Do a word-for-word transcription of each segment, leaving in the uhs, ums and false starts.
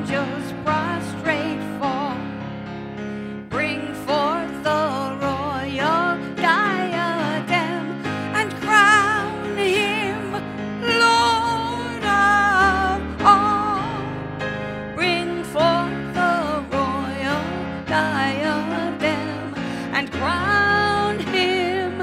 angels prostrate fall. Bring forth the royal diadem and crown him Lord of all. Bring forth the royal diadem and crown him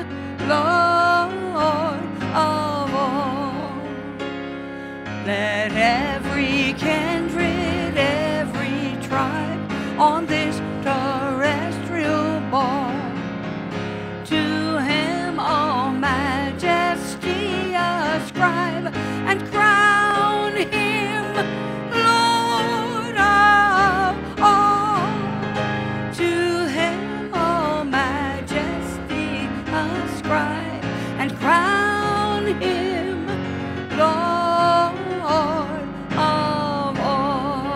Lord of all. Let every kindred, every tribe on this terrestrial ball to him all majesty ascribe and crown him Lord of all. To him all majesty ascribe and crown him Lord of all.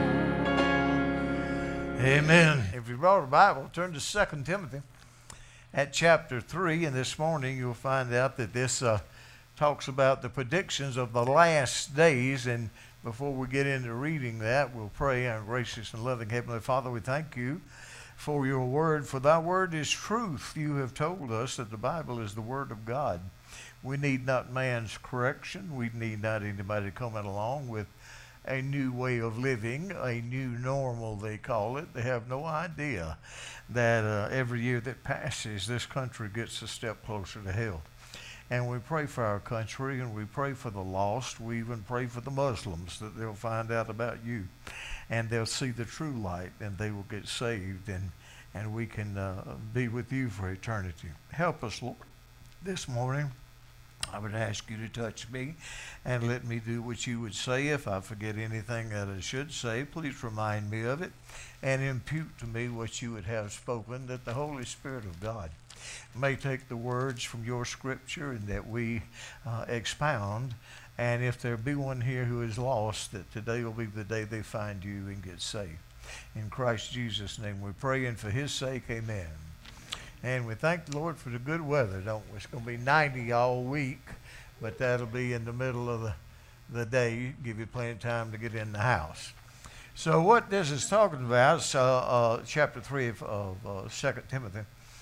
Amen. If you brought a Bible, turn to Second Timothy at chapter three, and this morning you'll find out that this uh, talks about the predictions of the last days. And before we get into reading that, we'll pray. Our gracious and loving Heavenly Father, we thank you for your word, for thy word is truth. You have told us that the Bible is the word of God. We need not man's correction. We need not anybody coming along with a new way of living, a new normal they call it. They have no idea that uh, every year that passes, this country gets a step closer to hell. And we pray for our country, and we pray for the lost. We even pray for the Muslims, that they'll find out about you, and they'll see the true light, and they will get saved, and, and we can uh, be with you for eternity. Help us, Lord, this morning. I would ask you to touch me and let me do what you would say. If I forget anything that I should say, please remind me of it and impute to me what you would have spoken, that the Holy Spirit of God may take the words from your scripture and that we uh, expound. And if there be one here who is lost, that today will be the day they find you and get saved. In Christ Jesus' name we pray, and for his sake, amen. And we thank the Lord for the good weather, don't we? It's going to be ninety all week, but that'll be in the middle of the, the day, give you plenty of time to get in the house. So what this is talking about, uh, uh, chapter three of, of uh, Second Timothy,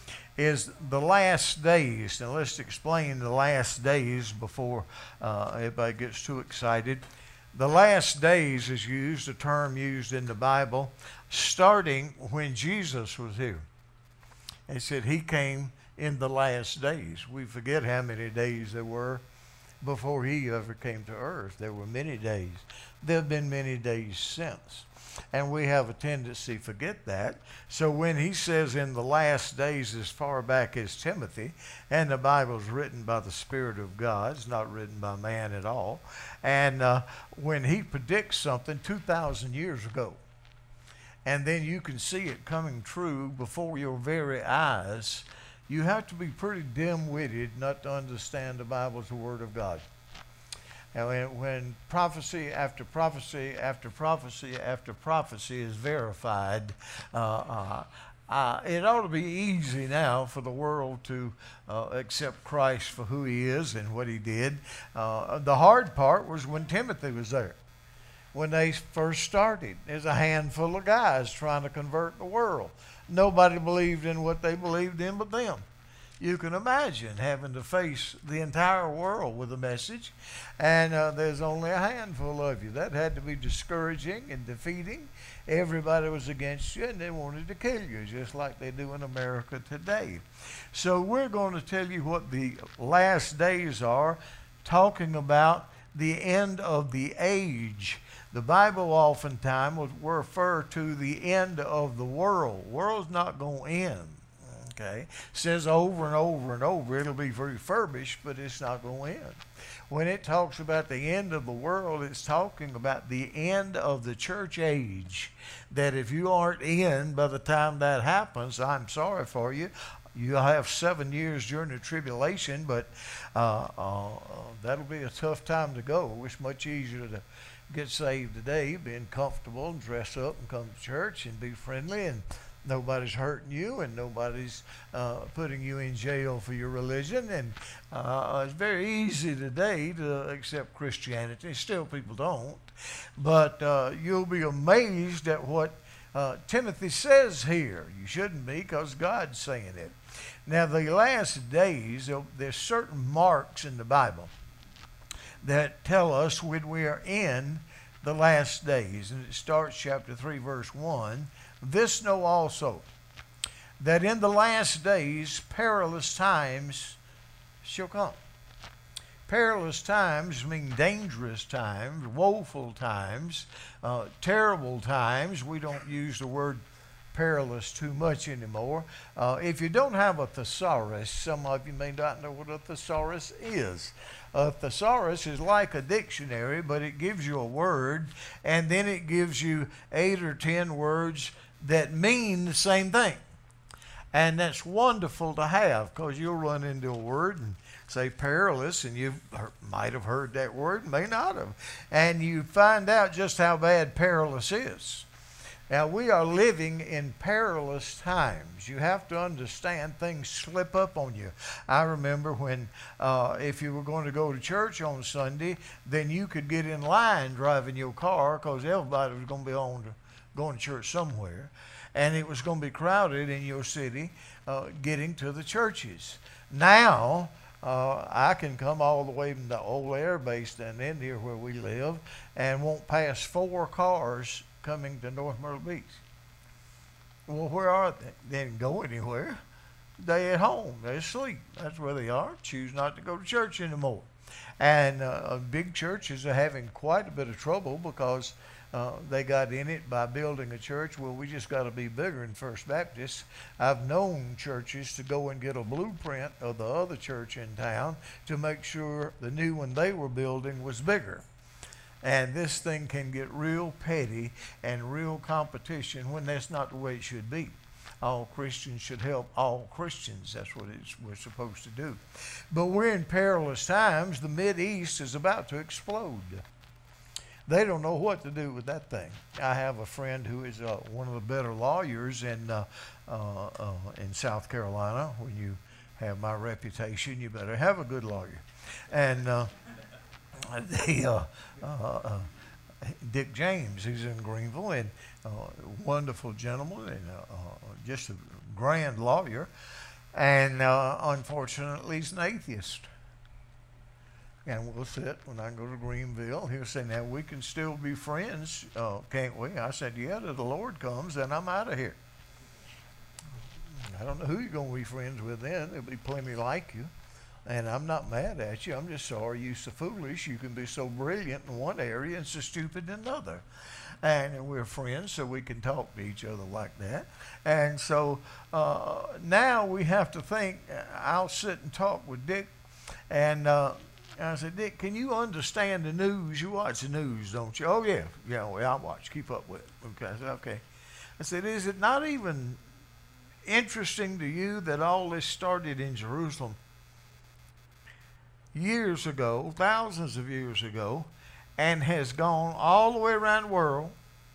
is the last days. Now let's explain the last days before uh, everybody gets too excited. The last days is used, a term used in the Bible, starting when Jesus was here. It said he came in the last days. We forget how many days there were before he ever came to earth. There were many days. There have been many days since. And we have a tendency to forget that. So when he says in the last days, as far back as Timothy, and the Bible's written by the Spirit of God, it's not written by man at all, and uh, when he predicts something two thousand years ago, and then you can see it coming true before your very eyes, you have to be pretty dim-witted not to understand the Bible as the Word of God. And when, when prophecy after prophecy after prophecy after prophecy is verified, uh, uh, uh, it ought to be easy now for the world to uh, accept Christ for who he is and what he did. Uh, the hard part was when Timothy was there. When they first started, there's a handful of guys trying to convert the world. Nobody believed in what they believed in but them. You can imagine having to face the entire world with a message, and uh, there's only a handful of you. That had to be discouraging and defeating. Everybody was against you, and they wanted to kill you, just like they do in America today. So we're going to tell you what the last days are, talking about the end of the age. The Bible oftentimes will refer to the end of the world. The world's not going to end. Okay, it says over and over and over it'll be refurbished, but it's not going to end. When it talks about the end of the world, it's talking about the end of the church age. That if you aren't in by the time that happens, I'm sorry for you. You'll have seven years during the tribulation, but uh, uh, that'll be a tough time to go. It's much easier to get saved today, being comfortable and dress up and come to church and be friendly, and nobody's hurting you, and nobody's uh, putting you in jail for your religion. And uh, it's very easy today to accept Christianity. Still, people don't. But uh, you'll be amazed at what uh, Timothy says here. You shouldn't be, because God's saying it. Now, the last days, there's certain marks in the Bible that tell us when we are in the last days. And it starts chapter three, verse one. This know also, that in the last days perilous times shall come. Perilous times mean dangerous times, woeful times, uh, terrible times. We don't use the word perilous too much anymore. Uh, if you don't have a thesaurus, some of you may not know what a thesaurus is. A thesaurus is like a dictionary, but it gives you a word, and then it gives you eight or ten words that mean the same thing. And that's wonderful to have, because you'll run into a word and say perilous, and you might have heard that word, may not have. And you find out just how bad perilous is. Now, we are living in perilous times. You have to understand things slip up on you. I remember when, uh, if you were going to go to church on Sunday, then you could get in line driving your car, because everybody was going to be on to, going to church somewhere. And it was going to be crowded in your city uh, getting to the churches. Now, uh, I can come all the way from the old air base down in here where we live and won't pass four cars coming to North Myrtle Beach. Well, where are they? They didn't go anywhere. They at home. They're asleep. That's where they are. Choose not to go to church anymore. And uh, big churches are having quite a bit of trouble because uh, they got in it by building a church. Well, we just got to be bigger than First Baptist. I've known churches to go and get a blueprint of the other church in town to make sure the new one they were building was bigger. And this thing can get real petty and real competition when that's not the way it should be. All Christians should help all Christians. That's what it's, we're supposed to do. But we're in perilous times. The Mideast is about to explode. They don't know what to do with that thing. I have a friend who is uh, one of the better lawyers in, uh, uh, uh, in South Carolina. When you have my reputation, you better have a good lawyer. And uh, the, uh, uh, uh, Dick James, he's in Greenville, and uh, wonderful gentleman, and uh, uh, just a grand lawyer, and uh, unfortunately he's an atheist. And we'll sit when I go to Greenville. He'll say, "Now we can still be friends, uh, can't we?" I said, "Yeah, till the Lord comes, then I'm out of here." I don't know who you're going to be friends with then. There'll be plenty like you. And I'm not mad at you. I'm just sorry you're so foolish. You can be so brilliant in one area and so stupid in another. And, and we're friends, so we can talk to each other like that. And so uh, now we have to think. I'll sit and talk with Dick. And uh, I said, "Dick, can you understand the news? You watch the news, don't you?" "Oh, yeah. Yeah, well, I watch. Keep up with it." Okay. I said, "Okay." I said, "Is it not even interesting to you that all this started in Jerusalem years ago, thousands of years ago, and has gone all the way around the world,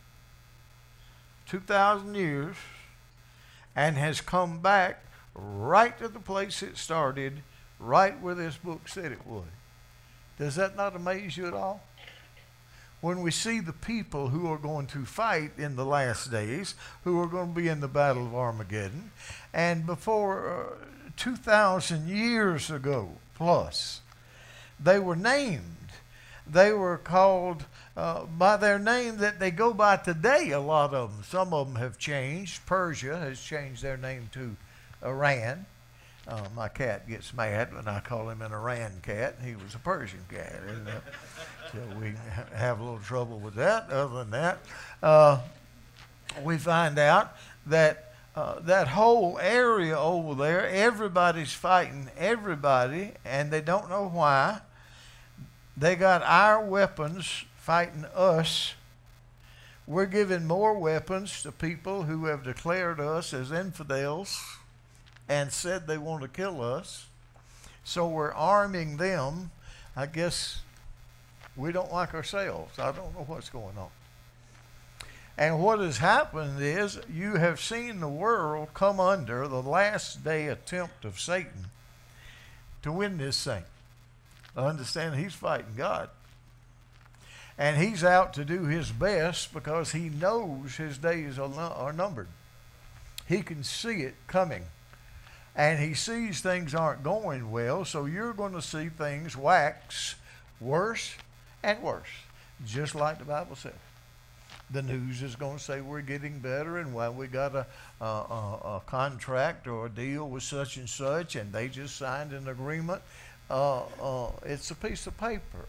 two thousand years, and has come back right to the place it started, right where this book said it would?" Does that not amaze you at all? When we see the people who are going to fight in the last days, who are going to be in the Battle of Armageddon, and before uh, two thousand years ago plus, they were named. They were called uh, by their name that they go by today, a lot of them. Some of them have changed. Persia has changed their name to Iran. Uh, my cat gets mad when I call him an Iran cat. He was a Persian cat. And, uh, so we ha- have a little trouble with that. Other than that, uh, we find out that uh, that whole area over there, everybody's fighting everybody, and they don't know why. They got our weapons fighting us. We're giving more weapons to people who have declared us as infidels and said they want to kill us. So we're arming them. I guess we don't like ourselves. I don't know what's going on. And what has happened is you have seen the world come under the last day attempt of Satan to win this thing. I understand he's fighting God. And he's out to do his best because he knows his days are, are numbered. He can see it coming. And he sees things aren't going well, so you're going to see things wax worse and worse, just like the Bible says. The news is going to say we're getting better, and while we got a, a, a, a contract or a deal with such and such, and they just signed an agreement, uh, uh, it's a piece of paper.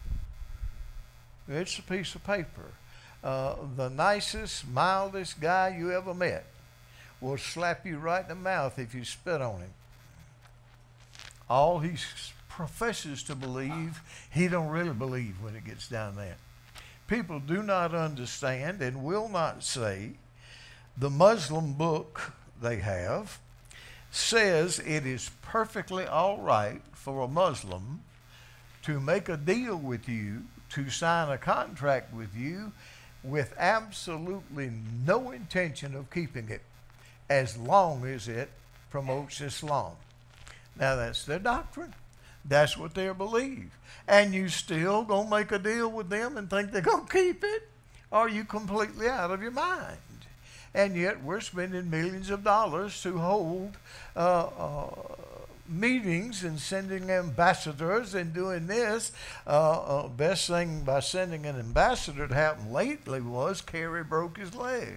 It's a piece of paper. Uh, the nicest, mildest guy you ever met will slap you right in the mouth if you spit on him. All he professes to believe, he don't really believe when it gets down there. People do not understand and will not say the Muslim book they have says it is perfectly all right for a Muslim to make a deal with you, to sign a contract with you with absolutely no intention of keeping it, as long as it promotes Islam. Now that's their doctrine. That's what they believe. And you still gonna make a deal with them and think they're gonna keep it? Or are you completely out of your mind? And yet we're spending millions of dollars to hold uh, uh, meetings and sending ambassadors and doing this. Uh, uh, best thing by sending an ambassador that happened lately was Kerry broke his leg.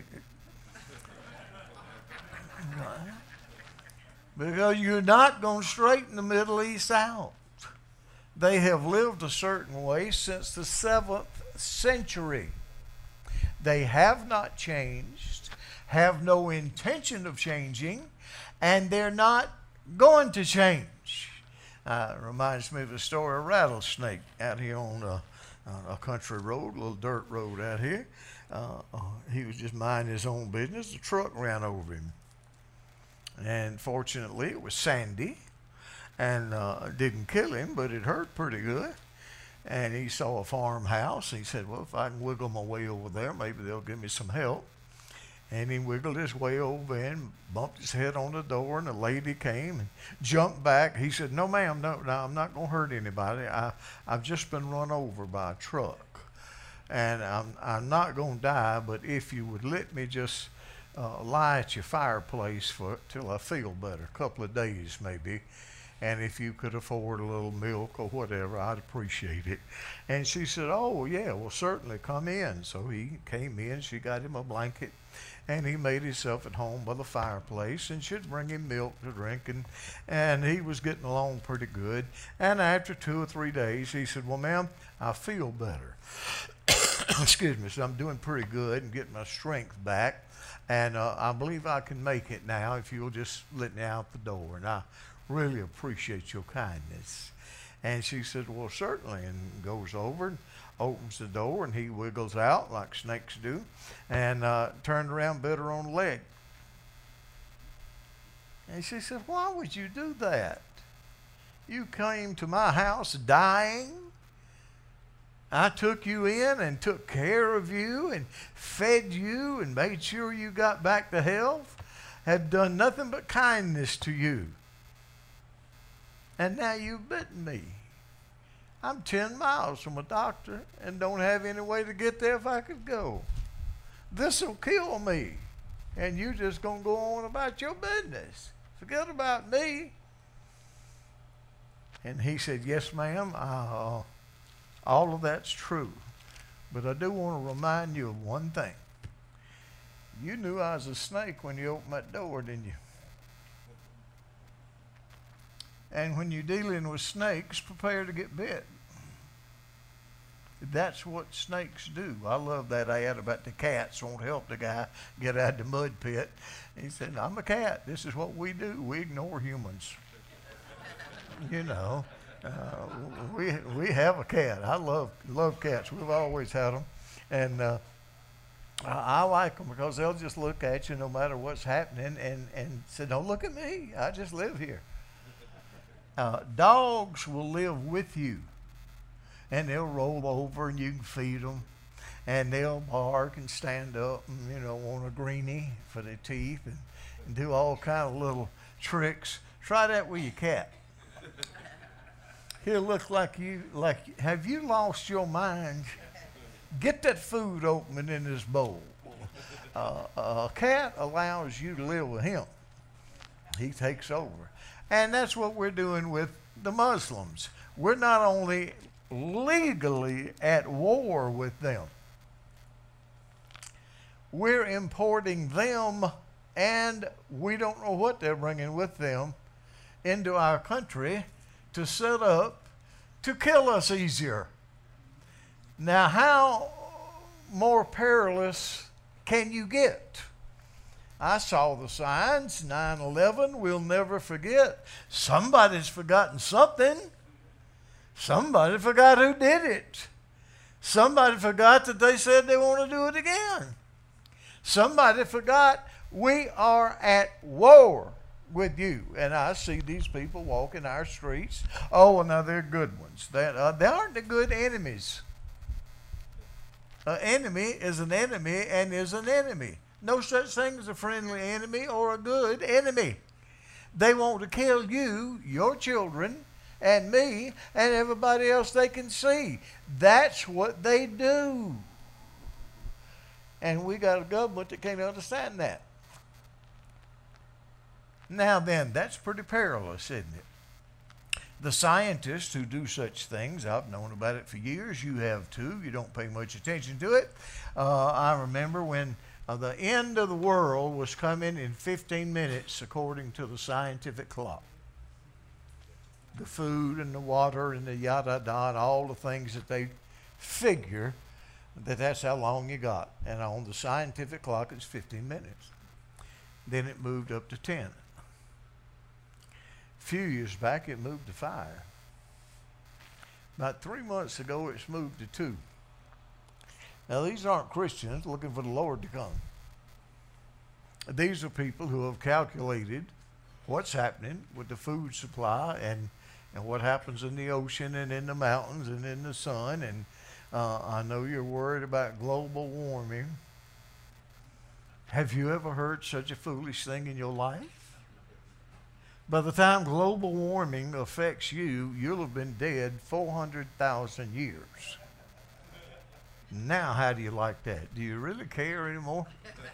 Because you're not going to straighten the Middle East out. They have lived a certain way since the seventh century. They have not changed, have no intention of changing, and they're not going to change. Uh, it reminds me of the story of a rattlesnake out here on a, a country road, a little dirt road out here. Uh, uh, he was just minding his own business. The truck ran over him. And fortunately, it was sandy and uh, didn't kill him, but it hurt pretty good. And he saw a farmhouse. He said, well, if I can wiggle my way over there, maybe they'll give me some help. And he wiggled his way over and bumped his head on the door, and a lady came and jumped back. He said, no, ma'am, no, no, I'm not going to hurt anybody. I, I've just been run over by a truck. And I'm, I'm not going to die, but if you would let me just Uh, lie at your fireplace for till I feel better, a couple of days maybe, and if you could afford a little milk or whatever, I'd appreciate it. And she said, oh yeah, well certainly, come in. So he came in, she got him a blanket, and he made himself at home by the fireplace, and she'd bring him milk to drink, and, and he was getting along pretty good. And after two or three days, he said, well ma'am, I feel better. Excuse me, so I'm doing pretty good and getting my strength back. And uh, I believe I can make it now if you'll just let me out the door. And I really appreciate your kindness. And she said, well, certainly. And goes over and opens the door, and he wiggles out like snakes do, and uh, turned around, bit her on the leg. And she said, why would you do that? You came to my house dying. I took you in and took care of you and fed you and made sure you got back to health, had done nothing but kindness to you. And now you've bitten me. I'm ten miles from a doctor and don't have any way to get there if I could go. This will kill me. And you're just going to go on about your business. Forget about me. And he said, yes, ma'am, uh, all of that's true. But I do want to remind you of one thing. You knew I was a snake when you opened that door, didn't you? And when you're dealing with snakes, prepare to get bit. That's what snakes do. I love that ad about the cats won't help the guy get out of the mud pit. He said, I'm a cat. This is what we do. We ignore humans. You know. Uh, we we have a cat. I love love cats. We've always had them, and uh, I, I like them because they'll just look at you no matter what's happening, and and say, "Don't look at me. I just live here." Uh, dogs will live with you, and they'll roll over, and you can feed them, and they'll bark and stand up, and you know, want a greenie for their teeth, and, and do all kind of little tricks. Try that with your cat. He'll look like you, like, have you lost your mind? Get that food open in this bowl. Uh, a cat allows you to live with him. He takes over. And that's what we're doing with the Muslims. We're not only legally at war with them, we're importing them, and we don't know what they're bringing with them into our country to set up to kill us easier. Now, how more perilous can you get? I saw the signs, nine eleven, we'll never forget. Somebody's forgotten something. Somebody forgot who did it. Somebody forgot that they said they want to do it again. Somebody forgot we are at war with you. And I see these people walking our streets. Oh, now they're good ones. They, uh, they aren't the good enemies. An enemy is an enemy and is an enemy. No such thing as a friendly enemy or a good enemy. They want to kill you, your children, and me, and everybody else they can see. That's what they do. And we got a government that can't understand that. Now then, that's pretty perilous, isn't it? The scientists who do such things, I've known about it for years. You have too. You don't pay much attention to it. Uh, I remember when uh, the end of the world was coming in fifteen minutes, according to the scientific clock. The food and the water and the yada yada, all the things that they figure that that's how long you got. And on the scientific clock, it's fifteen minutes. Then it moved up to ten. A few years back, it moved to five. About three months ago, it's moved to two. Now, these aren't Christians looking for the Lord to come. These are people who have calculated what's happening with the food supply and, and what happens in the ocean and in the mountains and in the sun. And uh, I know you're worried about global warming. Have you ever heard such a foolish thing in your life? By the time global warming affects you, you'll have been dead four hundred thousand years. Now, how do you like that? Do you really care anymore?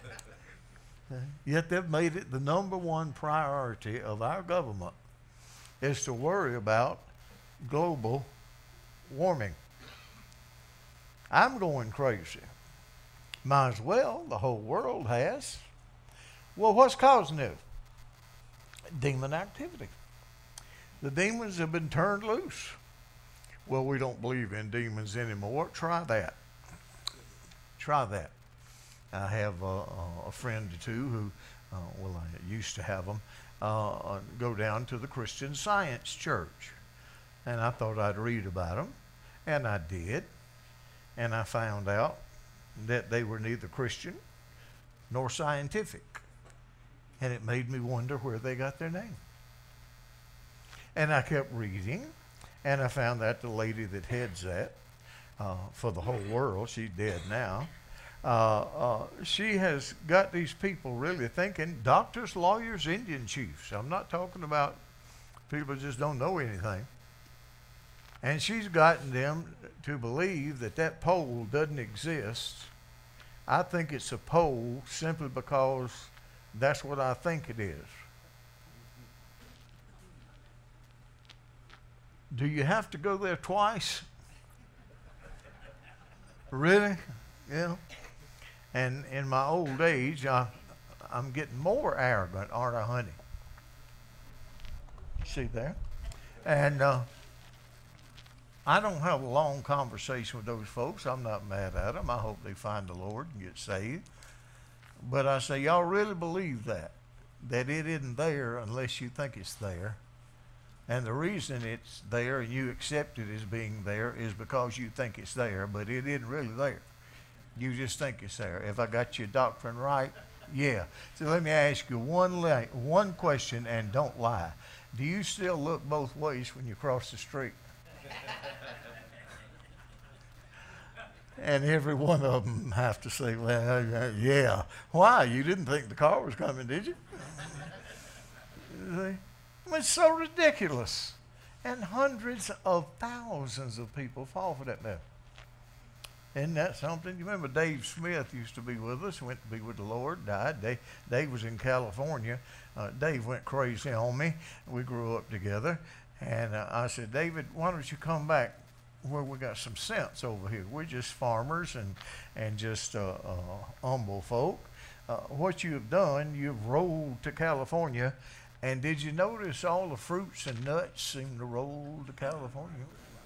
Yet they've made it the number one priority of our government is to worry about global warming. I'm going crazy. Might as well, the whole world has. Well, what's causing it? Demon activity. The demons have been turned loose. Well, we don't believe in demons anymore. Try that. Try that. I have a, a friend or two who, uh, well, I used to have them, uh, go down to the Christian Science Church. And I thought I'd read about them. And I did. And I found out that they were neither Christian nor scientific. And it made me wonder where they got their name. And I kept reading, and I found out the lady that heads that uh, for the whole world, she's dead now, uh, uh, she has got these people really thinking doctors, lawyers, Indian chiefs. I'm not talking about people who just don't know anything. And she's gotten them to believe that that pole doesn't exist. I think it's a pole simply because that's what I think it is. Do you have to go there twice? Really? Yeah. And in my old age, I, I'm getting more arrogant, aren't I, honey? See there? And uh, I don't have a long conversation with those folks. I'm not mad at them. I hope they find the Lord and get saved. But I say, y'all really believe that? That it isn't there unless you think it's there. And the reason it's there and you accept it as being there is because you think it's there, but it isn't really there. You just think it's there. If I got your doctrine right, yeah. So let me ask you one, li- one question, and don't lie. Do you still look both ways when you cross the street? And every one of them have to say, well, yeah. Why? You didn't think the car was coming, did you? See? It's so ridiculous. And hundreds of thousands of people fall for that mess. Isn't that something? You remember Dave Smith used to be with us, went to be with the Lord, died. Dave, Dave was in California. Uh, Dave went crazy on me. We grew up together. And uh, I said, David, why don't you come back where we got some sense over here? We're just farmers and, and just uh, uh, humble folk. Uh, what you have done, you've rolled to California. And did you notice all the fruits and nuts seem to roll to California?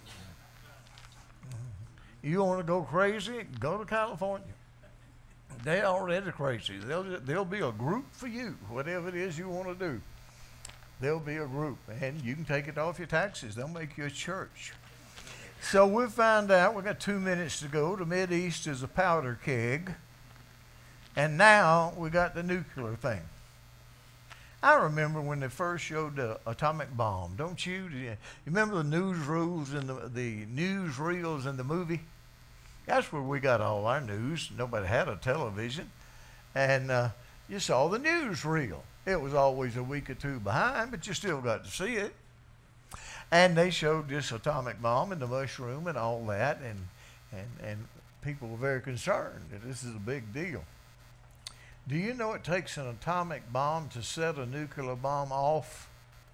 You want to go crazy? Go to California. They're already crazy. There'll, there'll be a group for you, whatever it is you want to do. There'll be a group, and you can take it off your taxes. They'll make you a church. So we'll find out. We've got two minutes to go. The Mideast is a powder keg, and now we got the nuclear thing. I remember when they first showed the atomic bomb, don't you? Do you, you remember the news rules and the, the news reels in the movie? That's where we got all our news. Nobody had a television. And uh, you saw the news reel. It was always a week or two behind, but you still got to see it. And they showed this atomic bomb and the mushroom and all that, and, and, and people were very concerned that this is a big deal. Do you know it takes an atomic bomb to set a nuclear bomb off?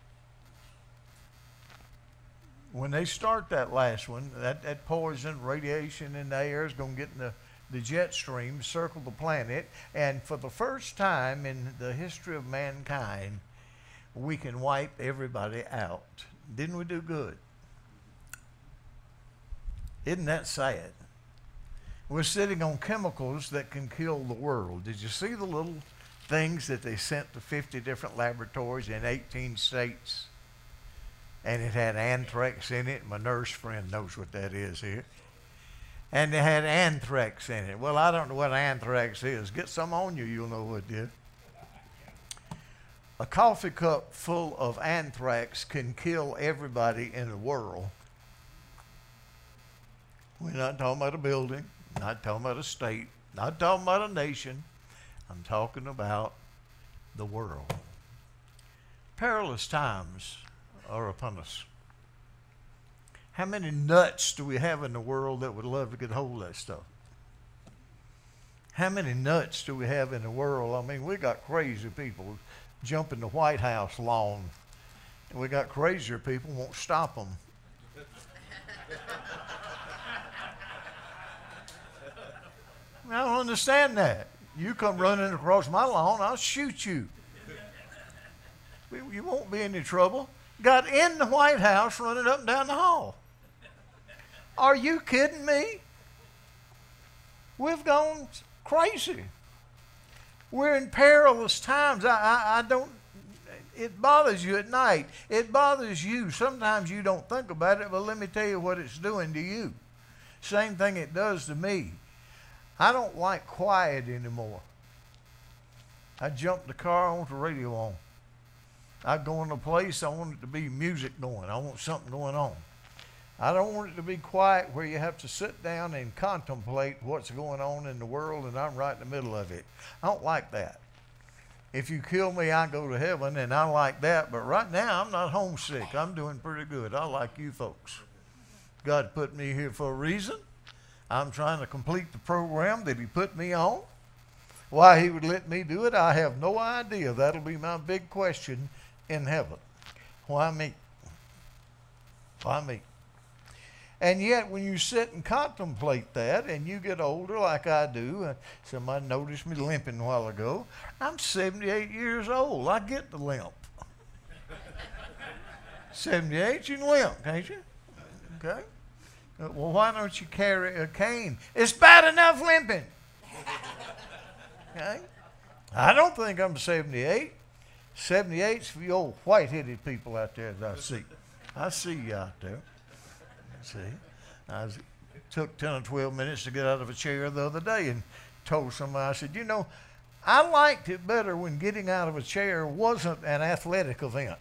When they start that last one, that, that poison, radiation in the air is going to get in the, the jet stream, circle the planet, and for the first time in the history of mankind, we can wipe everybody out. Didn't we do good? Isn't that sad? We're sitting on chemicals that can kill the world. Did you see the little things that they sent to fifty different laboratories in eighteen states? And it had anthrax in it. My nurse friend knows what that is here. And they had anthrax in it. Well, I don't know what anthrax is. Get some on you, you'll know what it is. A coffee cup full of anthrax can kill everybody in the world. We're not talking about a building, not talking about a state, not talking about a nation. I'm talking about the world. Perilous times are upon us. How many nuts do we have in the world that would love to get hold of that stuff? How many nuts do we have in the world? I mean, we got crazy people jumping the White House lawn. And we got crazier people won't stop them. I don't understand that. You come running across my lawn, I'll shoot you. You won't be in any trouble. Got in the White House running up and down the hall. Are you kidding me? We've gone crazy. We're in perilous times. I, I, I don't, it bothers you at night. It bothers you. Sometimes you don't think about it, but let me tell you what it's doing to you. Same thing it does to me. I don't like quiet anymore. I jump the car, I want the radio on. I go in a place, I want it to be music going. I want something going on. I don't want it to be quiet where you have to sit down and contemplate what's going on in the world and I'm right in the middle of it. I don't like that. If you kill me, I go to heaven, and I like that. But right now, I'm not homesick. I'm doing pretty good. I like you folks. God put me here for a reason. I'm trying to complete the program that he put me on. Why he would let me do it, I have no idea. That'll be my big question in heaven. Why me? Why me? And yet, when you sit and contemplate that, and you get older like I do, uh, somebody noticed me limping a while ago. I'm seventy-eight years old. I get the limp. seventy-eight, you can limp, can't you? Okay. Uh, well, why don't you carry a cane? It's bad enough limping. Okay. I don't think I'm seventy-eight. seventy-eight's for you old white-headed people out there that I see. I see you out there. See, I was, took ten or twelve minutes to get out of a chair the other day and told somebody, I said, you know, I liked it better when getting out of a chair wasn't an athletic event.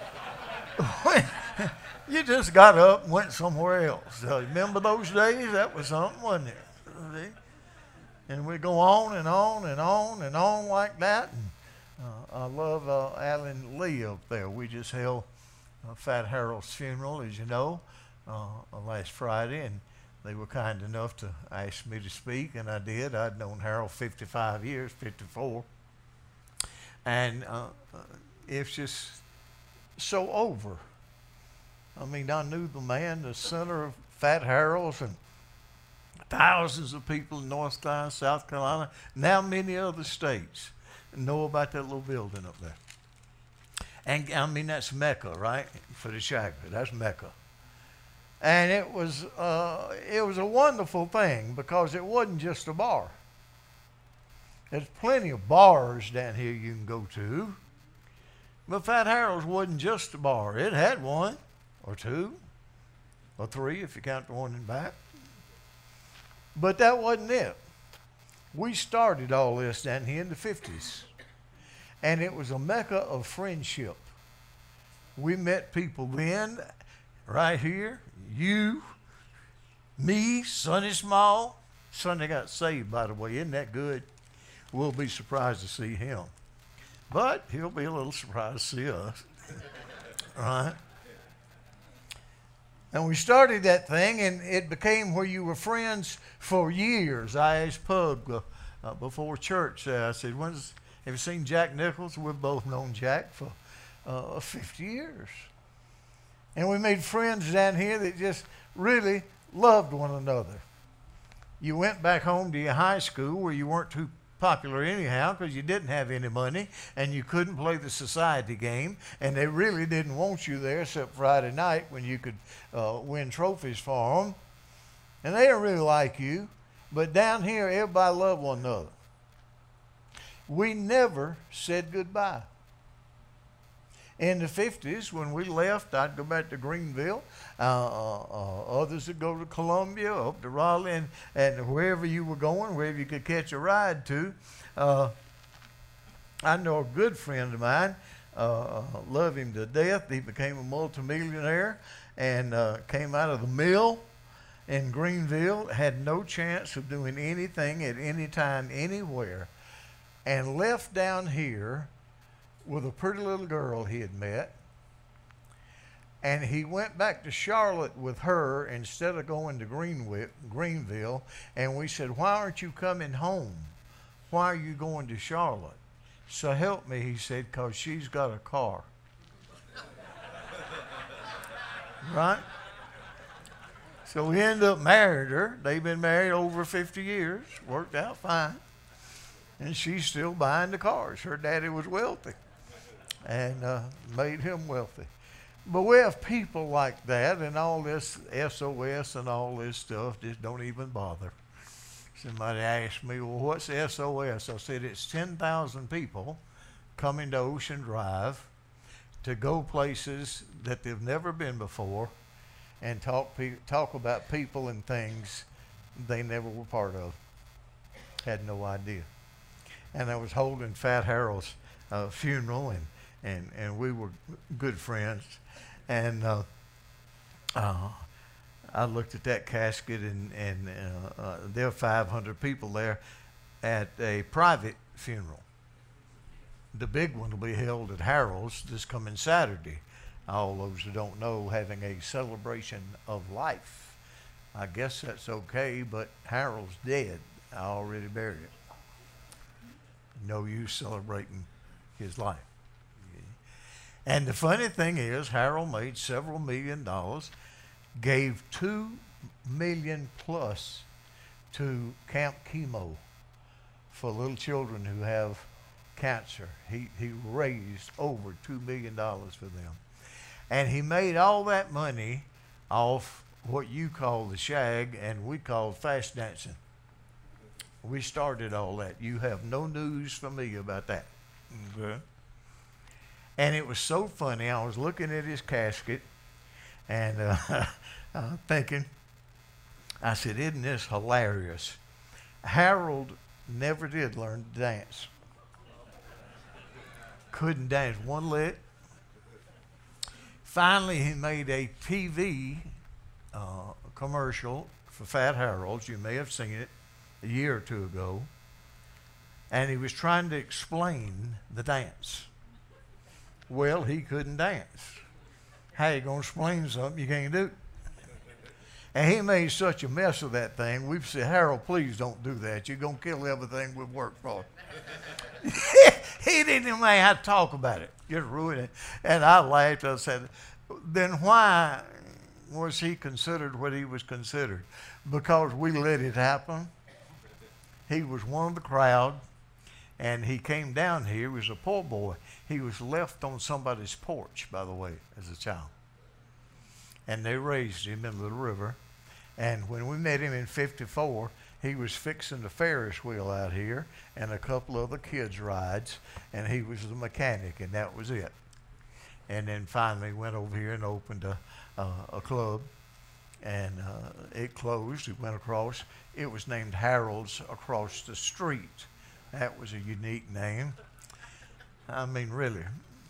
You just got up and went somewhere else. Uh, remember those days? That was something, wasn't it? See? And we go on and on and on and on like that. And, uh, I love uh, Alan Lee up there. We just held uh, Fat Harold's funeral, as you know. Uh, last Friday, and they were kind enough to ask me to speak, and I did. I'd known Harold fifty-five years, fifty-four. And uh, uh, it's just so over. I mean, I knew the man, the center of Fat Harold's, and thousands of people in North Carolina, South Carolina, now many other states know about that little building up there. And I mean, that's Mecca, right? For the Shagger, that's Mecca. And it was, uh, it was a wonderful thing because it wasn't just a bar. There's plenty of bars down here you can go to. But Fat Harold's wasn't just a bar. It had one, or two, or three if you count the one in back. But that wasn't it. We started all this down here in the fifties. And it was a mecca of friendship. We met people then, right here, you, me, Sonny Small. Sonny got saved, by the way. Isn't that good? We'll be surprised to see him. But he'll be a little surprised to see us. Right? And we started that thing, and it became where you were friends for years. I asked Pug uh, uh, before church, uh, I said, When's, have you seen Jack Nichols? We've both known Jack for uh, fifty years. And we made friends down here that just really loved one another. You went back home to your high school where you weren't too popular anyhow because you didn't have any money and you couldn't play the society game, and they really didn't want you there except Friday night when you could uh, win trophies for them. And they didn't really like you, but down here everybody loved one another. We never said goodbye. In the fifties, when we left, I'd go back to Greenville. Uh, uh, uh, others would go to Columbia, up to Raleigh, and, and wherever you were going, wherever you could catch a ride to. Uh, I know a good friend of mine, uh, love him to death. He became a multimillionaire and uh, came out of the mill in Greenville, had no chance of doing anything at any time, anywhere, and left down here with a pretty little girl he had met. And he went back to Charlotte with her instead of going to Greenwick, Greenville. And we said, why aren't you coming home? Why are you going to Charlotte? So help me, he said, because she's got a car. Right? So we ended up marrying her. They've been married over fifty years. Worked out fine. And she's still buying the cars. Her daddy was wealthy and uh, made him wealthy. But we have people like that, and all this S O S and all this stuff just don't even bother. Somebody asked me, well, what's S O S? I said, it's ten thousand people coming to Ocean Drive to go places that they've never been before and talk, pe- talk about people and things they never were part of. Had no idea. And I was holding Fat Harold's uh, funeral, and And, and we were good friends. And uh, uh, I looked at that casket, and, and uh, uh, there are five hundred people there at a private funeral. The big one will be held at Harold's this coming Saturday. All those who don't know, having a celebration of life. I guess that's okay, but Harold's dead. I already buried it. No use celebrating his life. And the funny thing is, Harold made several million dollars, gave two million plus to Camp Chemo for little children who have cancer. He, he raised over two million dollars for them. And he made all that money off what you call the shag and we call fast dancing. We started all that. You have no news from me about that. Okay? And it was so funny. I was looking at his casket and uh, uh, thinking, I said, isn't this hilarious? Harold never did learn to dance. Couldn't dance one lick. Finally, he made a T V uh, commercial for Fat Harold's. You may have seen it a year or two ago. And he was trying to explain the dance. Well, he couldn't dance. How you going to explain something you can't do? And he made such a mess of that thing. We said, Harold, please don't do that. You're going to kill everything we've worked for. He didn't even know how to talk about it. Just ruined it. And I laughed. I said, then why was he considered what he was considered? Because we let it happen. He was one of the crowd, and he came down here. He was a poor boy. He was left on somebody's porch, by the way, as a child. And they raised him in Little River. And when we met him in fifty-four, he was fixing the Ferris wheel out here and a couple of the kids' rides, and he was the mechanic, and that was it. And then finally went over here and opened a, uh, a club, and uh, it closed. It went across. It was named Harold's Across the Street. That was a unique name. I mean, really.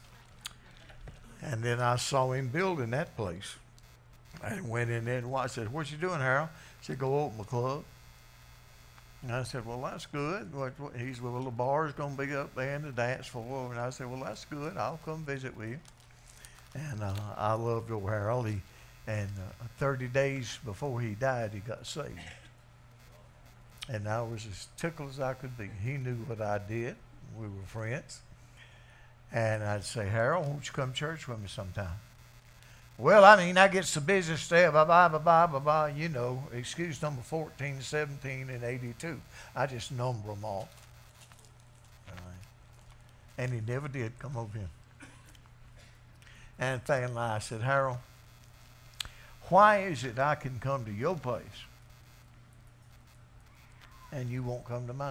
And then I saw him building that place. I went in there and watched. I said, what you doing, Harold? He said, go open a club. And I said, well, that's good. What, what, he's, well, the bar's going to be up there and the dance floor. And I said, well, that's good. I'll come visit with you. And uh, I loved old Harold. He, and uh, thirty days before he died, he got saved. And I was as tickled as I could be. He knew what I did. We were friends. And I'd say, Harold, won't you come to church with me sometime? Well, I mean, I get so busy stay, bye bye bye bye bye bye. You know, excuse number fourteen, seventeen, and eighty-two. I just number them all. All right. And he never did come over here. And finally, I said, Harold, why is it I can come to your place and you won't come to mine?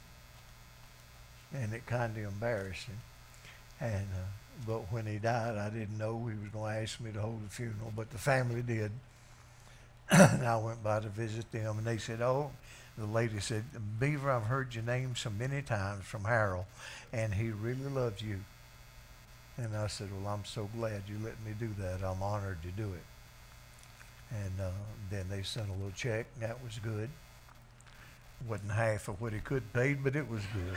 And it kind of embarrassed him. And uh, but when he died, I didn't know he was going to ask me to hold the funeral, but the family did. And I went by to visit them, and they said, oh, the lady said, Beaver, I've heard your name so many times from Harold, and he really loves you. And I said, well, I'm so glad you let me do that. I'm honored to do it. And uh, then they sent a little check, and that was good. Wasn't half of what he could pay, but it was good.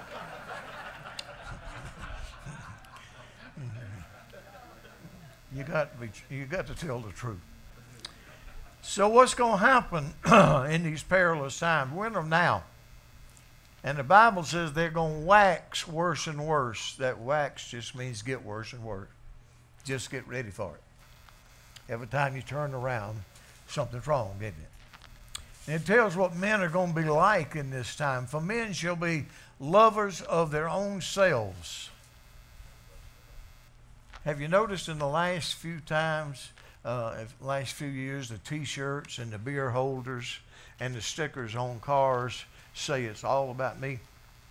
You got to be, you got to tell the truth. So what's going to happen in these perilous times? We're in them now. And the Bible says they're going to wax worse and worse. That wax just means get worse and worse. Just get ready for it. Every time you turn around, something's wrong, isn't it? And it tells what men are going to be like in this time. For men shall be lovers of their own selves. Have you noticed in the last few times, uh, last few years, the T-shirts and the beer holders and the stickers on cars say it's all about me?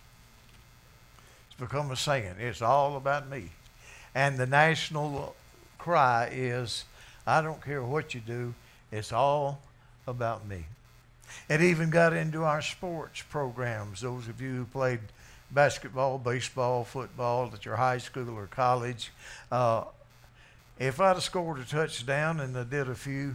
It's become a saying. It's all about me. And the national cry is, I don't care what you do, it's all about me. It even got into our sports programs. Those of you who played basketball, baseball, football at your high school or college. Uh, if I'd have scored a touchdown and I did a few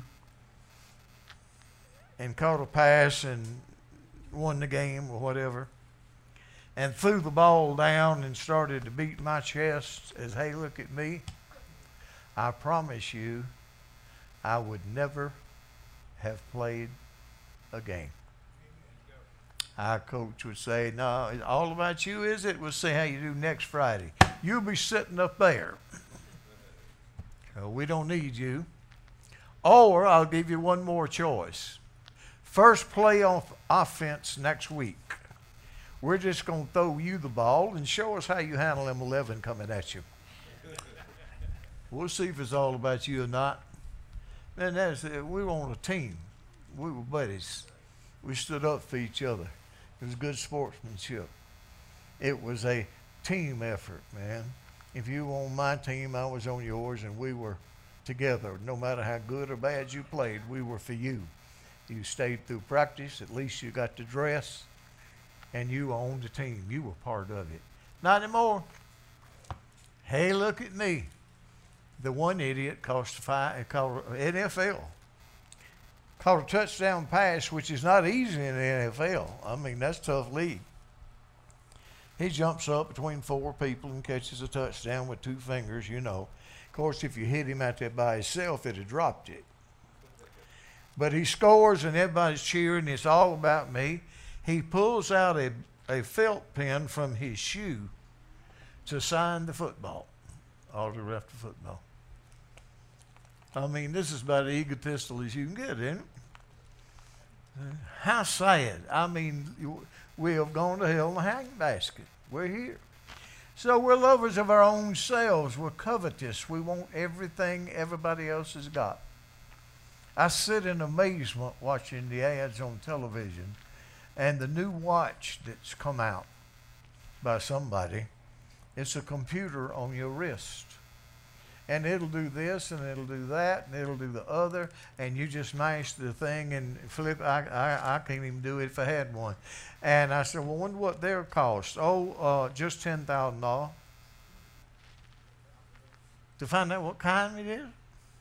and caught a pass and won the game or whatever and threw the ball down and started to beat my chest as, hey, look at me, I promise you I would never have played a game. Our coach would say, no, it's all about you, is it? We'll see how you do next Friday. You'll be sitting up there. So we don't need you. Or I'll give you one more choice. First playoff offense next week. We're just going to throw you the ball and show us how you handle them eleven coming at you. We'll see if it's all about you or not. And that's it. We were on a team. We were buddies. We stood up for each other. It was good sportsmanship. It was a team effort, man. If you were on my team, I was on yours, and we were together. No matter how good or bad you played, we were for you. You stayed through practice. At least you got to dress, and you owned the team. You were part of it. Not anymore. Hey, look at me. The one idiot cost five, called N F L. Caught a touchdown pass, which is not easy in the N F L. I mean, that's a tough league. He jumps up between four people and catches a touchdown with two fingers, you know. Of course, if you hit him out there by himself, it'd have dropped it. But he scores and everybody's cheering. It's all about me. He pulls out a, a felt pen from his shoe to sign the football, autograph the football. I mean, this is about as egotistical as you can get, isn't it? How sad. I mean, we have gone to hell in a handbasket. We're here. So we're lovers of our own selves. We're covetous. We want everything everybody else has got. I sit in amazement watching the ads on television and the new watch that's come out by somebody. It's a computer on your wrist. And it'll do this and it'll do that and it'll do the other, and you just mash the thing and flip. I, I, I can't even do it if I had one. And I said, well, wonder what their cost. Oh, uh, just ten thousand dollars. To find out what kind it is?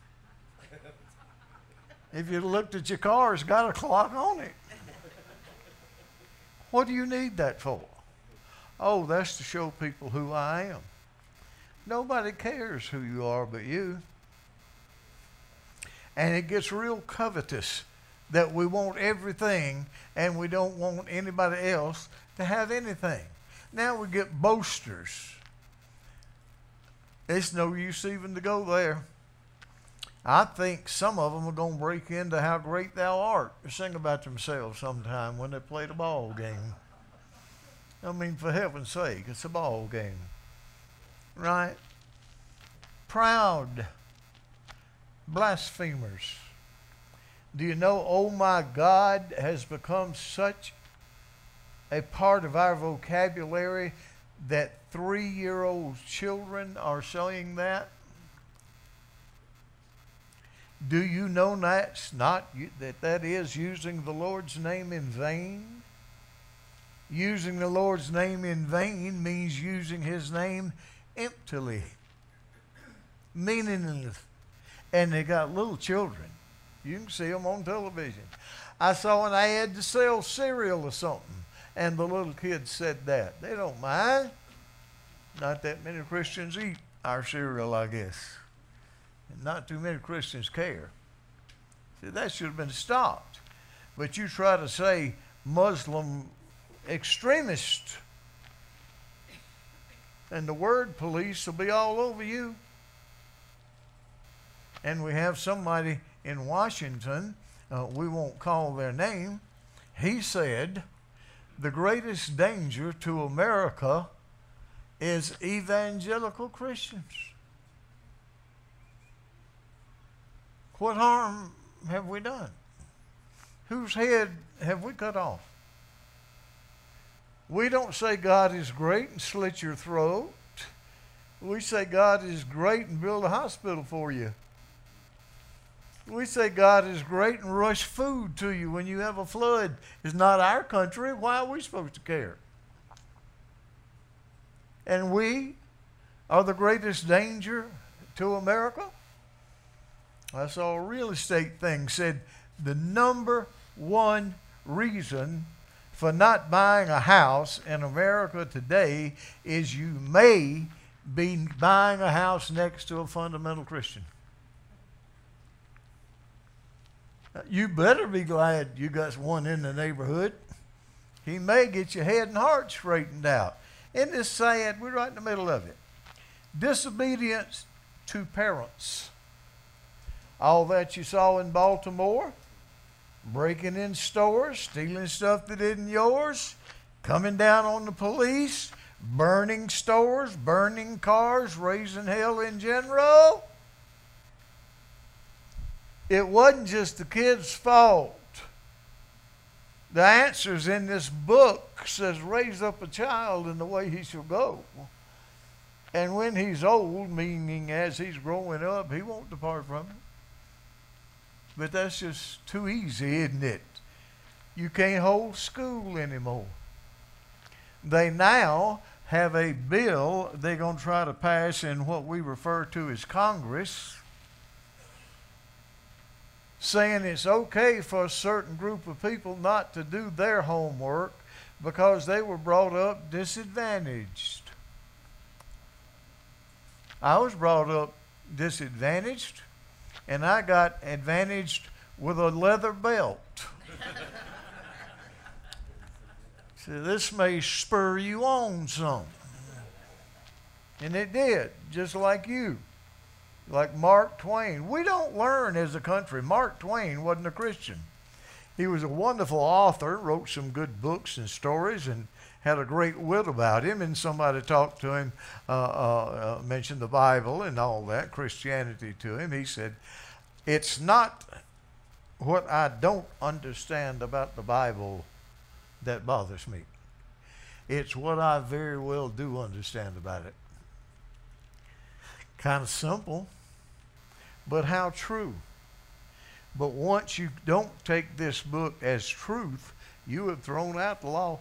If you looked at your car, it's got a clock on it. What do you need that for? Oh, that's to show people who I am. Nobody cares who you are but you. And it gets real covetous that we want everything and we don't want anybody else to have anything. Now we get boasters. It's no use even to go there. I think some of them are going to break into How Great Thou Art or sing about themselves sometime when they play the ball game. I mean, for heaven's sake, it's a ball game. Right? Proud. Blasphemers. Do you know, oh my God has become such a part of our vocabulary that three-year-old children are saying that? Do you know that's not, that that is using the Lord's name in vain? Using the Lord's name in vain means using his name emptily, meaningless. And they got little children. You can see them on television. I saw an ad to sell cereal or something, and the little kids said that. They don't mind. Not that many Christians eat our cereal, I guess. And not too many Christians care. See, that should have been stopped. But you try to say Muslim extremist, and the word police will be all over you. And we have somebody in Washington, uh, we won't call their name, he said, the greatest danger to America is evangelical Christians. What harm have we done? Whose head have we cut off? We don't say God is great and slit your throat. We say God is great and build a hospital for you. We say God is great and rush food to you when you have a flood. It's not our country. Why are we supposed to care? And we are the greatest danger to America. I saw a real estate thing said the number one reason for not buying a house in America today is you may be buying a house next to a fundamental Christian. You better be glad you got one in the neighborhood. He may get your head and heart straightened out. Isn't this sad? We're right in the middle of it. Disobedience to parents. All that you saw in Baltimore, breaking in stores, stealing stuff that isn't yours, coming down on the police, burning stores, burning cars, raising hell in general. It wasn't just the kid's fault. The answers in this book says, raise up a child in the way he shall go. And when he's old, meaning as he's growing up, he won't depart from it. But that's just too easy, isn't it? You can't hold school anymore. They now have a bill they're going to try to pass in what we refer to as Congress, saying it's okay for a certain group of people not to do their homework because they were brought up disadvantaged. I was brought up disadvantaged, and I got advantaged with a leather belt. See, this may spur you on some. And it did, just like you. Like Mark Twain. We don't learn as a country. Mark Twain wasn't a Christian. He was a wonderful author, wrote some good books and stories, and had a great wit about him. And somebody talked to him, uh, uh, uh, mentioned the Bible and all that, Christianity to him. He said, it's not what I don't understand about the Bible that bothers me. It's what I very well do understand about it. Kind of simple, but how true. But once you don't take this book as truth, you have thrown out the law.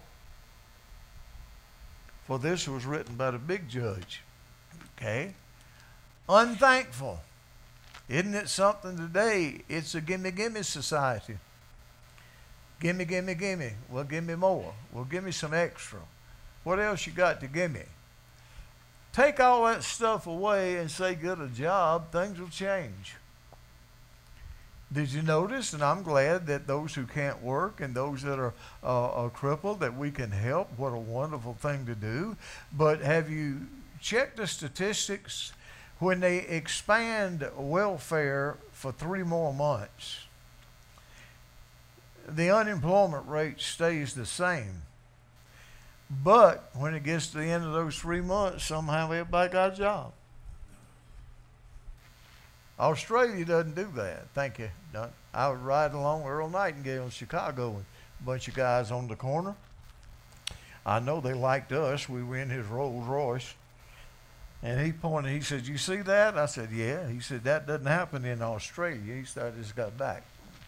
For this was written by the big judge. Okay? Unthankful. Isn't it something today? It's a gimme, gimme society. Gimme, gimme, gimme. Well, give me more. Well, give me some extra. What else you got to give me? Take all that stuff away and say, get a job, things will change. Did you notice? And I'm glad that those who can't work and those that are, uh, are crippled, that we can help. What a wonderful thing to do. But have you checked the statistics? When they expand welfare for three more months, the unemployment rate stays the same. But when it gets to the end of those three months, somehow everybody got a job. Australia doesn't do that. Thank you. I was riding along Earl Nightingale in Chicago with a bunch of guys on the corner. I know they liked us. We were in his Rolls Royce. And he pointed, he said, you see that? I said, yeah. He said, that doesn't happen in Australia. He said, I just got back.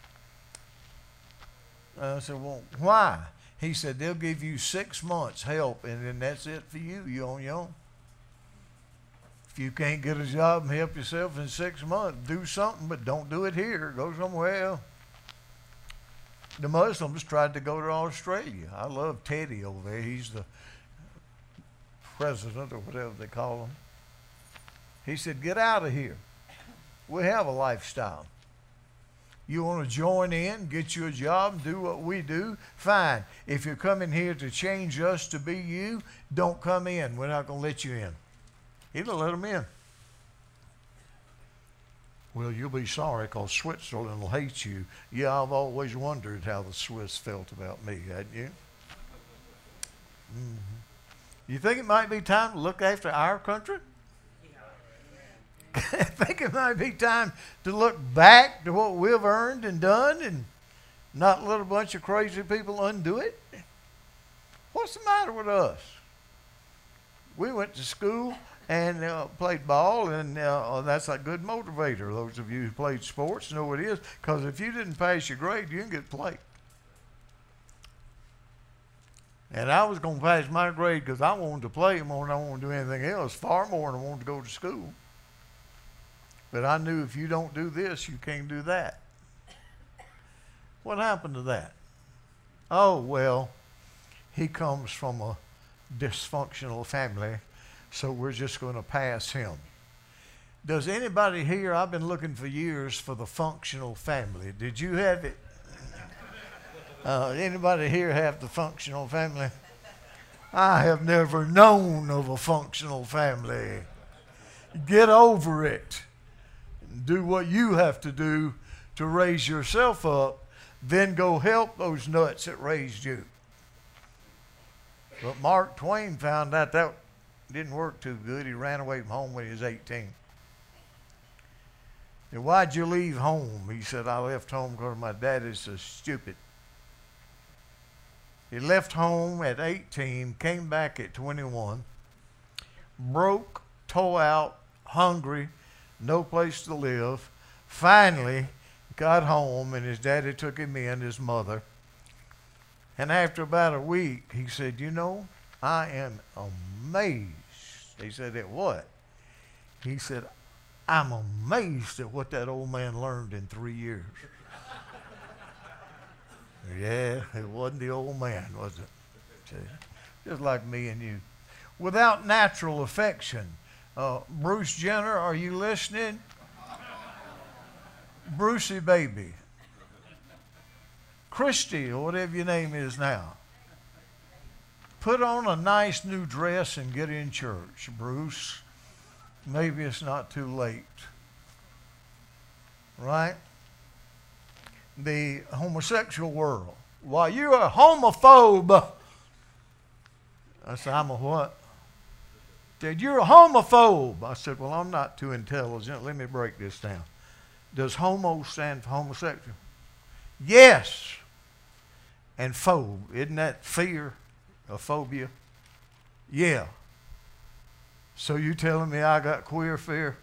I said, well, why? He said, they'll give you six months help, and then that's it for you. You on your own. If you can't get a job and help yourself in six months, do something, but don't do it here. Go somewhere else. The Muslims tried to go to Australia. I love Teddy over there. He's the president or whatever they call him. He said, get out of here. We have a lifestyle. You want to join in, get you a job, do what we do, fine. If you're coming here to change us to be you, don't come in. We're not going to let you in. He'd have let them in. Well, you'll be sorry because Switzerland will hate you. Yeah, I've always wondered how the Swiss felt about me, hadn't you? Mm-hmm. You think it might be time to look after our country? I think it might be time to look back to what we've earned and done and not let a bunch of crazy people undo it. What's the matter with us? We went to school and uh, played ball, and uh, that's a good motivator. Those of you who played sports know what it is, because if you didn't pass your grade, you didn't get played. And I was going to pass my grade because I wanted to play more than I wanted to do anything else, far more than I wanted to go to school. But I knew if you don't do this, you can't do that. What happened to that? Oh, well, he comes from a dysfunctional family, so we're just going to pass him. Does anybody here, I've been looking for years for the functional family. Did you have it? Uh, anybody here have the functional family? I have never known of a functional family. Get over it. Do what you have to do to raise yourself up, then go help those nuts that raised you. But Mark Twain found out that didn't work too good. He ran away from home when he was eighteen. And why'd you leave home? He said, I left home because my daddy's so stupid. He left home at eighteen, came back at twenty-one, broke, tore out, hungry, no place to live. Finally got home, and his daddy took him in, his mother. And after about a week, he said, you know, I am amazed. He said, at what? He said, I'm amazed at what that old man learned in three years. Yeah, it wasn't the old man, was it? See, just like me and you. Without natural affection. Uh, Bruce Jenner, are you listening? Brucey baby. Christy, or whatever your name is now, put on a nice new dress and get in church, Bruce. Maybe it's not too late. Right? The homosexual world. Why, you're a homophobe. I said, I'm a what? Said, you're a homophobe. I said, well, I'm not too intelligent. Let me break this down. Does homo stand for homosexual? Yes. And phobe, isn't that fear, a phobia? Yeah. So you telling me I got queer fear?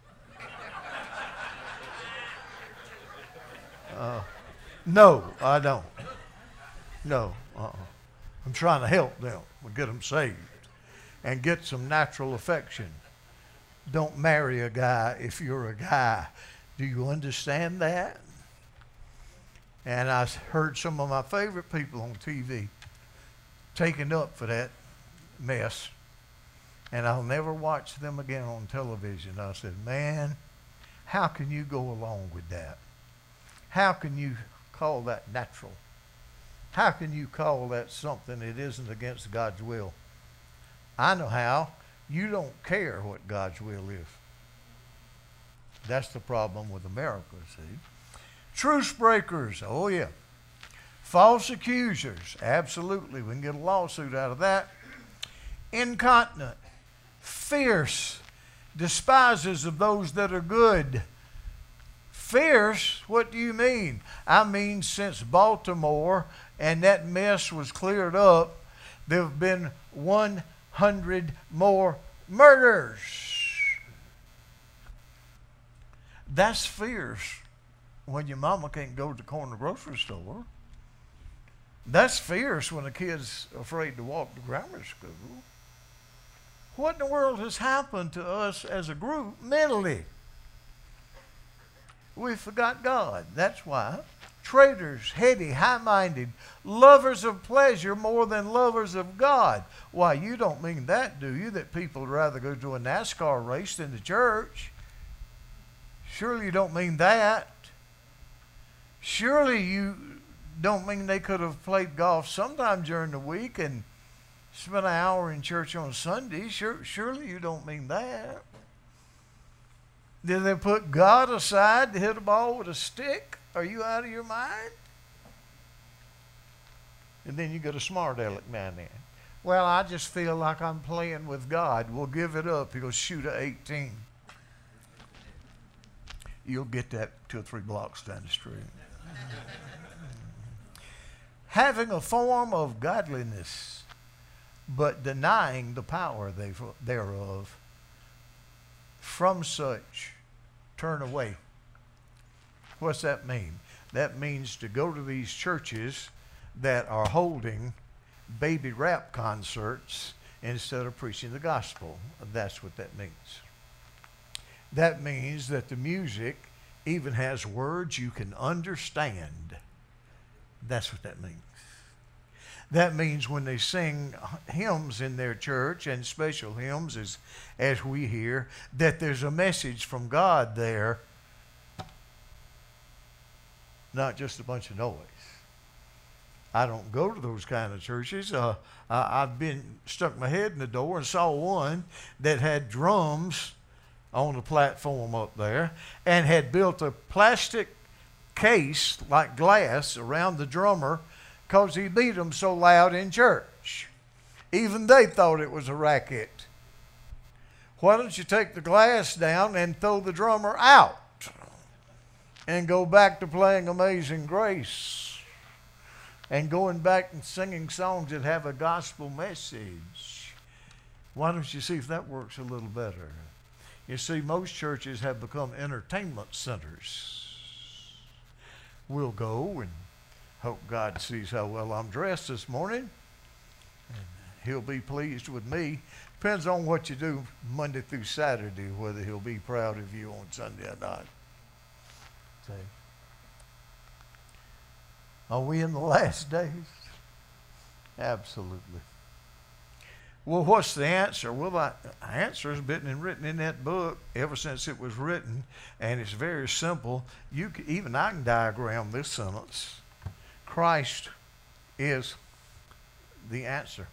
Uh, no, I don't. No, uh-uh. I'm trying to help them, get them saved, and get some natural affection. Don't marry a guy if you're a guy. Do you understand that? And I heard some of my favorite people on T V taken up for that mess, and I'll never watch them again on television. I said, man, how can you go along with that? How can you call that natural? How can you call that something that isn't against God's will? I know how. You don't care what God's will is. That's the problem with America, see? Truce breakers, oh yeah. False accusers, absolutely. We can get a lawsuit out of that. Incontinent, fierce, despisers of those that are good. Fierce, what do you mean? I mean, since Baltimore and that mess was cleared up, there have been one hundred more murders. That's fierce when your mama can't go to the corner grocery store. That's fierce when a kid's afraid to walk to grammar school. What in the world has happened to us as a group mentally? We forgot God. That's why. Traitors, heady, high-minded, lovers of pleasure more than lovers of God. Why, you don't mean that, do you? That people would rather go to a NASCAR race than the church? Surely you don't mean that. Surely you don't mean they could have played golf sometime during the week and spent an hour in church on Sunday. Sure, surely you don't mean that. Did they put God aside to hit a ball with a stick? Are you out of your mind? And then you get a smart aleck man in. Well, I just feel like I'm playing with God. We'll give it up. He'll shoot a eighteen. You'll get that two or three blocks down the street. Having a form of godliness, but denying the power thereof. From such, turn away. What's that mean? That means to go to these churches that are holding baby rap concerts instead of preaching the gospel. That's what that means. That means that the music even has words you can understand. That's what that means. That means when they sing hymns in their church, and special hymns as, as we hear, that there's a message from God there, not just a bunch of noise. I don't go to those kind of churches. Uh, I, I've been stuck my head in the door and saw one that had drums on the platform up there and had built a plastic case like glass around the drummer because he beat them so loud in church. Even they thought it was a racket. Why don't you take the glass down and throw the drummer out and go back to playing Amazing Grace and going back and singing songs that have a gospel message? Why don't you see if that works a little better? You see, most churches have become entertainment centers. We'll go and hope God sees how well I'm dressed this morning, and he'll be pleased with me. Depends on what you do Monday through Saturday, whether he'll be proud of you on Sunday or not. See? Are we in the last days? Absolutely. Well, what's the answer? Well, the answer has been written in that book ever since it was written, and it's very simple. You can, even I can diagram this sentence. Christ is the answer.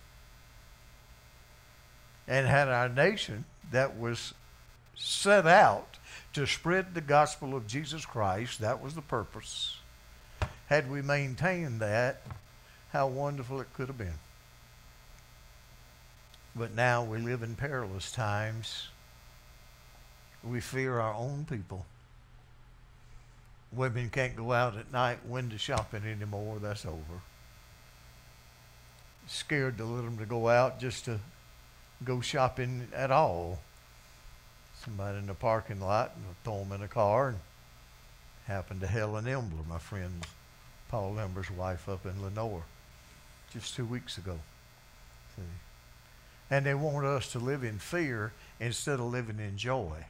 And had our nation that was set out to spread the gospel of Jesus Christ, that was the purpose. Had we maintained that, how wonderful it could have been. But now we live in perilous times. We fear our own people. Women can't go out at night window shopping anymore. That's over. Scared to let them to go out just to go shopping at all. Somebody in the parking lot and throw them in a car, and happened to Helen Embler, my friend Paul Embler's wife up in Lenore, just two weeks ago. See? And they want us to live in fear instead of living in joy.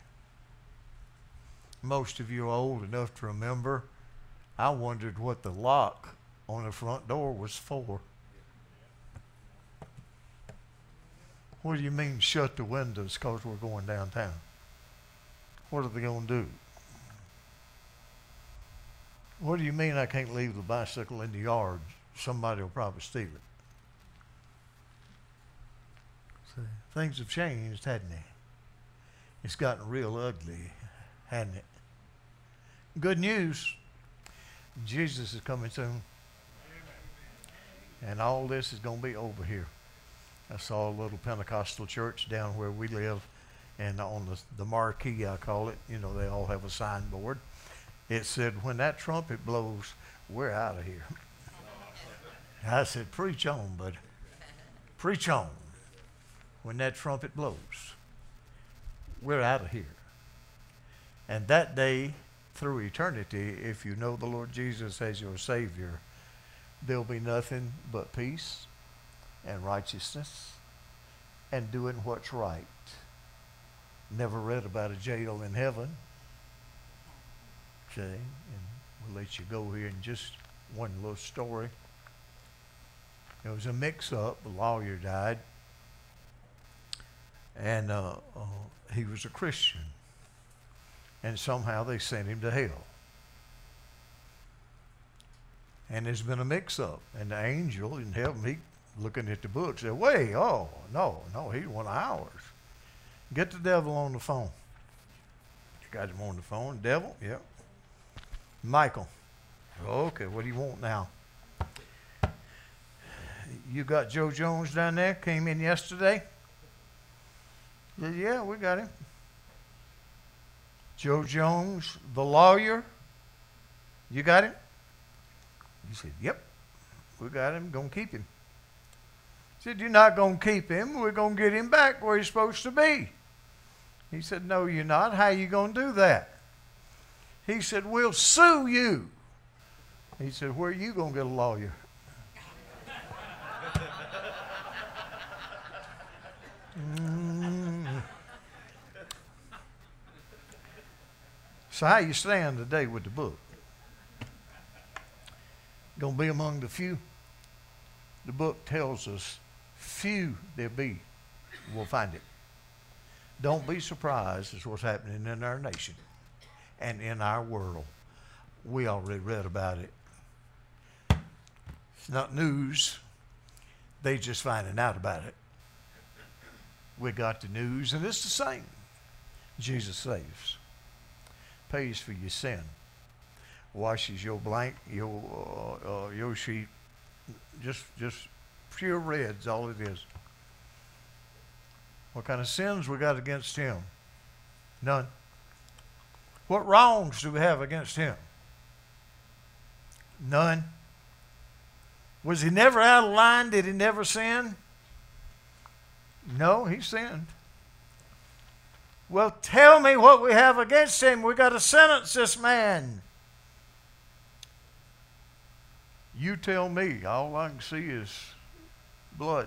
Most of you are old enough to remember, I wondered what the lock on the front door was for. What do you mean shut the windows because we're going downtown? What are they going to do? What do you mean I can't leave the bicycle in the yard? Somebody will probably steal it. See, things have changed, hadn't they? It's gotten real ugly, hadn't it? Good news, Jesus is coming soon. And all this is going to be over here. I saw a little Pentecostal church down where we live, and on the, the marquee, I call it, you know, they all have a signboard. It said, when that trumpet blows, we're out of here. I said, preach on, buddy. Preach on. When that trumpet blows, we're out of here. And that day, through eternity, if you know the Lord Jesus as your Savior, there'll be nothing but peace and righteousness and doing what's right. Never read about a jail in heaven. Okay, and we'll let you go here in just one little story. There was a mix-up. A lawyer died, and uh, uh, he was a Christian, and somehow they sent him to hell. And there's been a mix-up, and the angel in heaven, he looking at the book, said, wait, oh, no, no, he's one of ours. Get the devil on the phone. You got him on the phone. Devil? Yep. Michael. Okay, what do you want now? You got Joe Jones down there, came in yesterday? Said, yeah, we got him. Joe Jones, the lawyer, you got him? He said, yep, we got him, going to keep him. He said, you're not going to keep him, we're going to get him back where he's supposed to be. He said, no, you're not. How are you going to do that? He said, we'll sue you. He said, where are you going to get a lawyer? mm. So how you stand today with the book? Going to be among the few? The book tells us few there be will find it. Don't be surprised at what's happening in our nation and in our world. We already read about it. It's not news. They just finding out about it. We got the news, and it's the same. Jesus saves. Pays for your sin. Washes your blank, your uh, uh, your sheet. Just, just pure red's all it is. What kind of sins we got against him? None. What wrongs do we have against him? None. Was he never out of line? Did he never sin? No, he sinned. Well, tell me what we have against him. We got to sentence this man. You tell me. All I can see is blood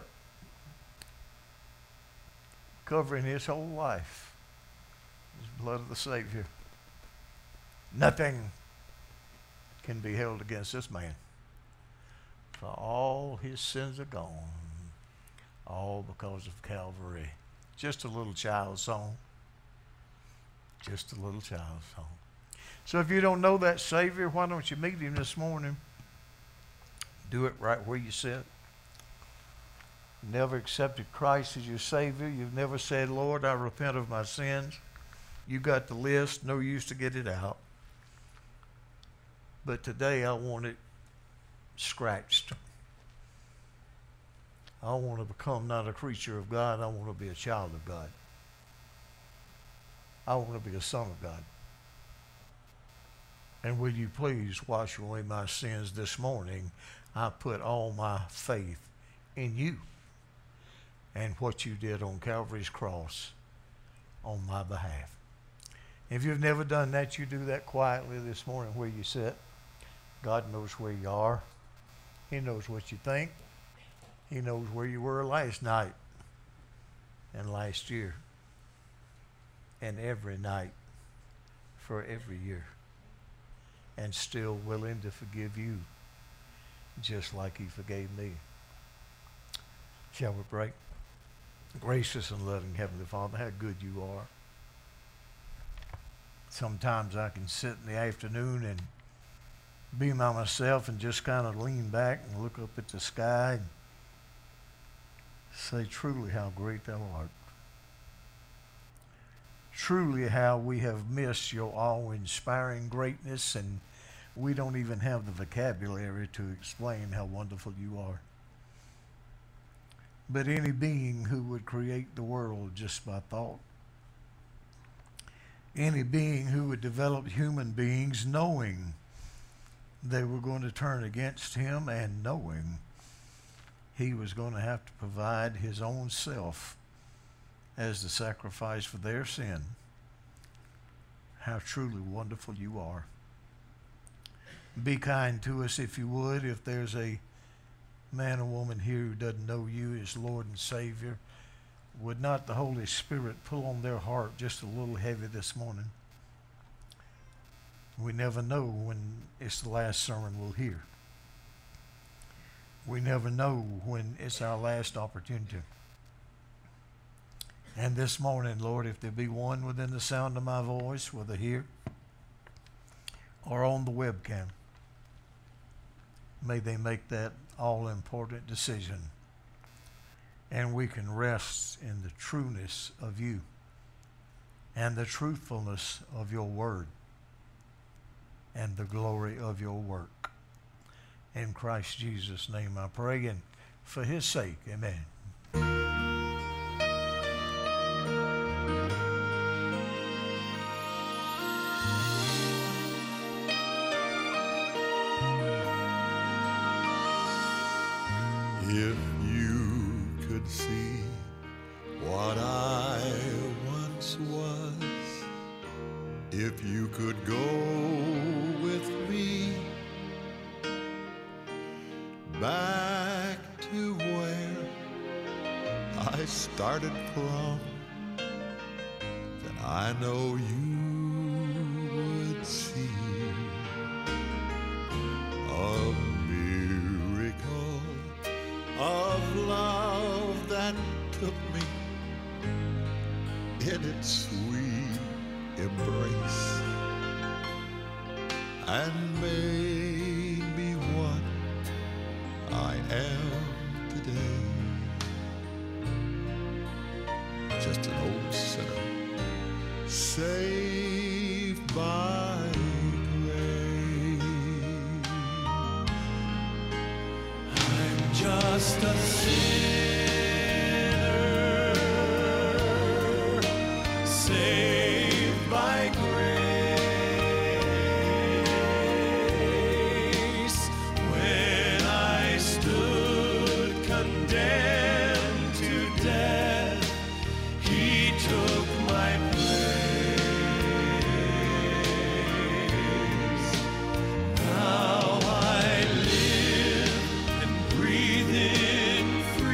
covering his whole life. His blood of the Savior. Nothing can be held against this man. For all his sins are gone. All because of Calvary. Just a little child song. Just a little child song. So if you don't know that Savior, why don't you meet him this morning? Do it right where you sit. Never accepted Christ as your Savior. You've never said, Lord, I repent of my sins. You got the list. No use to get it out. But today I want it scratched. I want to become not a creature of God. I want to be a child of God. I want to be a son of God. And will you please wash away my sins this morning? I put all my faith in you and what you did on Calvary's cross on my behalf. If you've never done that, you do that quietly this morning where you sit. God knows where you are. He knows what you think. He knows where you were last night and last year and every night for every year, and still willing to forgive you just like he forgave me. Shall we pray? Gracious and loving Heavenly Father, how good you are. Sometimes I can sit in the afternoon and be by myself and just kind of lean back and look up at the sky and say, truly how great thou art. Truly how we have missed your awe-inspiring greatness, and we don't even have the vocabulary to explain how wonderful you are. But any being who would create the world just by thought, any being who would develop human beings knowing they were going to turn against him and knowing he was going to have to provide his own self as the sacrifice for their sin. How truly wonderful you are. Be kind to us if you would. If there's a man or woman here who doesn't know you as Lord and Savior, would not the Holy Spirit pull on their heart just a little heavy this morning? We never know when it's the last sermon we'll hear. We never know when it's our last opportunity. And this morning, Lord, if there be one within the sound of my voice, whether here or on the webcam, may they make that all-important decision, and we can rest in the trueness of you and the truthfulness of your word and the glory of your work. In Christ Jesus' name I pray, and for his sake, amen. If you could see what I once was, if you could go with me back to where I started from, then I know you would see a miracle of love that took me in its sweet embrace and made me what I am today. Just an old sinner saved by grace. I'm just a sinner saved by grace. When I stood condemned to death, he took my place. Now I live and breathe in freedom.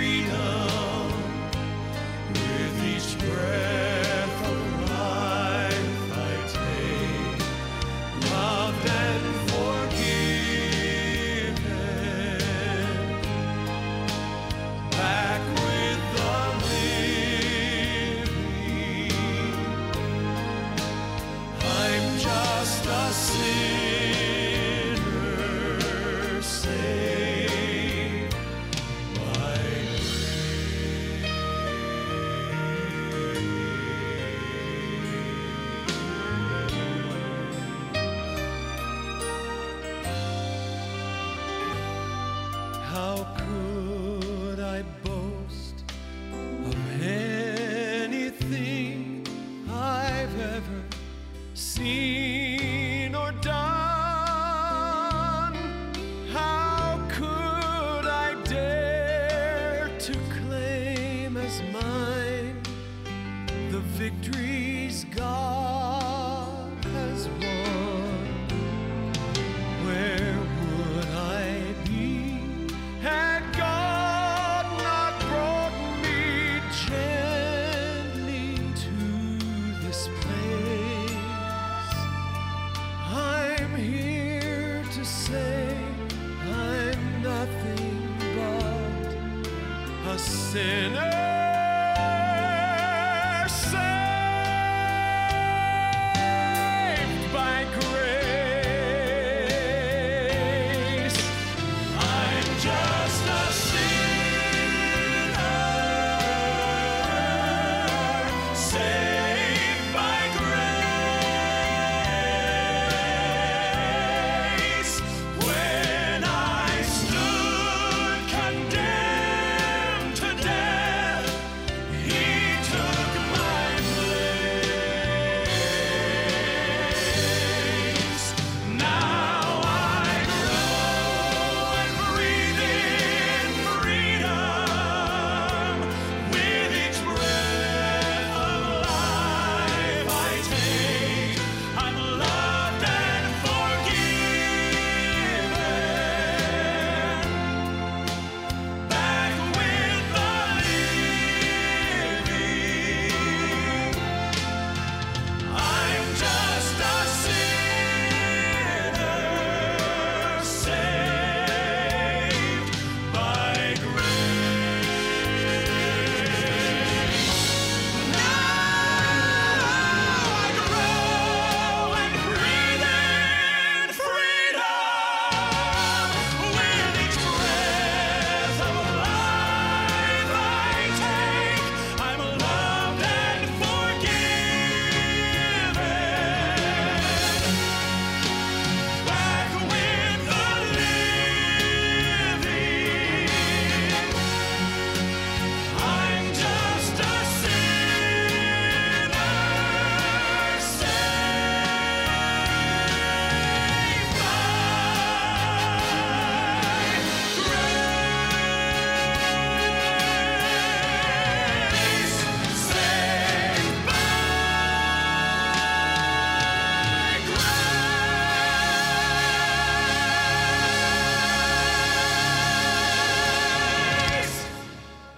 victories God has won. Where would I be had God not brought me gently to this place? I'm here to say I'm nothing but a sinner